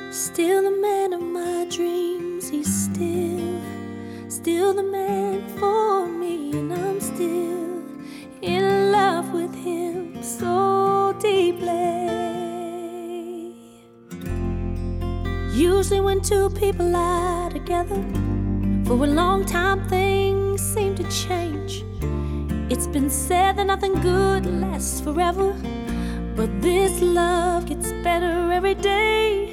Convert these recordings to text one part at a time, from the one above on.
Still the man of my dreams. He's still the man for me, and I'm still in love with him so deeply. Usually when two people are together for a long time, things seem to change. It's been said that nothing good lasts forever, but this love gets better every day.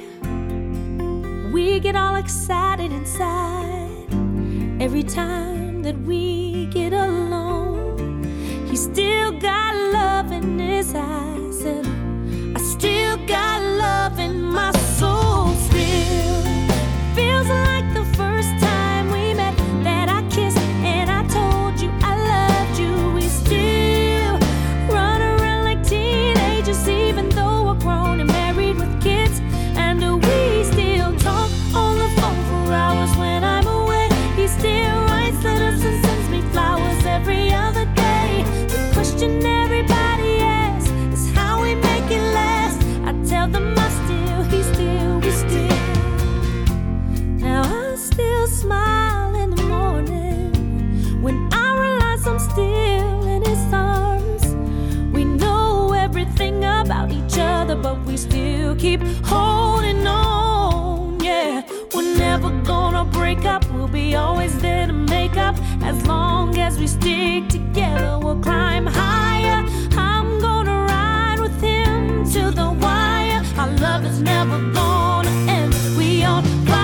We get all excited inside every time that we get alone. He's still got love in his eyes, and I still got love in my soul. Still feels like the first time we met that I kissed and I told you I loved you. We still run around like teenagers, even though we're grown and married with kids, and we still talk on the phone for hours when I'm away. He still writes letters and sends me flowers every other day. The question everybody asks is how we make it last. I tell them we still. Now I still smile in the morning when I realize I'm still in his arms. We know everything about each other, but we still keep holding on. Yeah, we're never gonna break up. We'll be always there to make up. As long as we stick together, we'll climb higher. I'm gonna ride with him till the wire. Our love is never gonna end. We on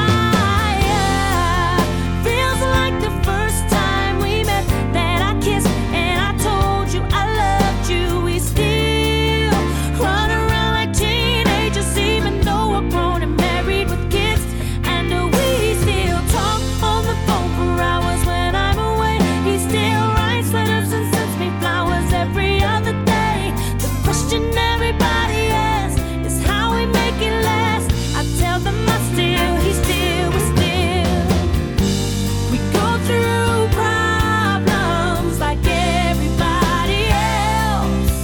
fire. Feels like the first time we met that I kissed and I told you I loved you. We still run around like teenagers, even though we're grown and married with kids, and we still talk on the phone for hours when I'm away. He still writes letters and sends me flowers every other day. The question everybody asks is how we make it last. I tell them we still. We go through problems like everybody else,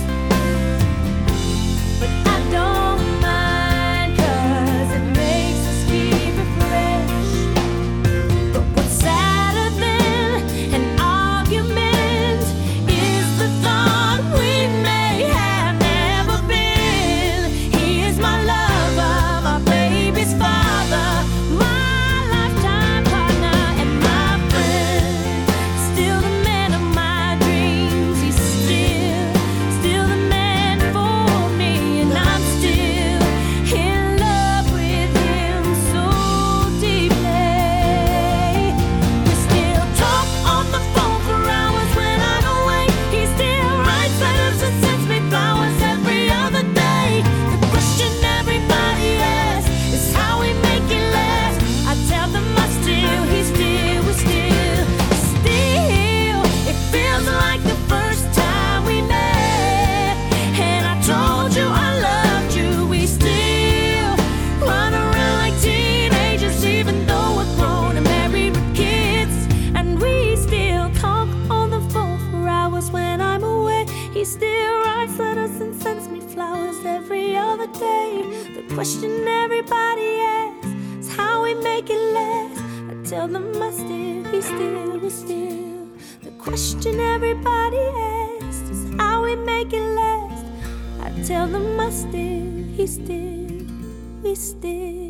but I don't mind, 'cause it makes us keep it fresh. But what's sadder than an argument is the thought we may have never been. He is my lover, my baby's father, my lifetime partner and my friend. Still the man of my dreams. He's still the man for me, and I'm still in love with him so deeply. We still talk on the phone for hours when I'm away. He still writes letters and sends me flowers every other day. The question everybody asks is how we make it last. I tell them we still. It feels like the first time we met, and I told you I loved you. We still run around like teenagers, even though we're grown and married with kids, and we still talk on the phone for hours when I'm away. He still writes letters and sends me flowers every other day. The question everybody asks is how we make it last. I tell them we still. The question everybody asks is how we make it last. I tell them we still.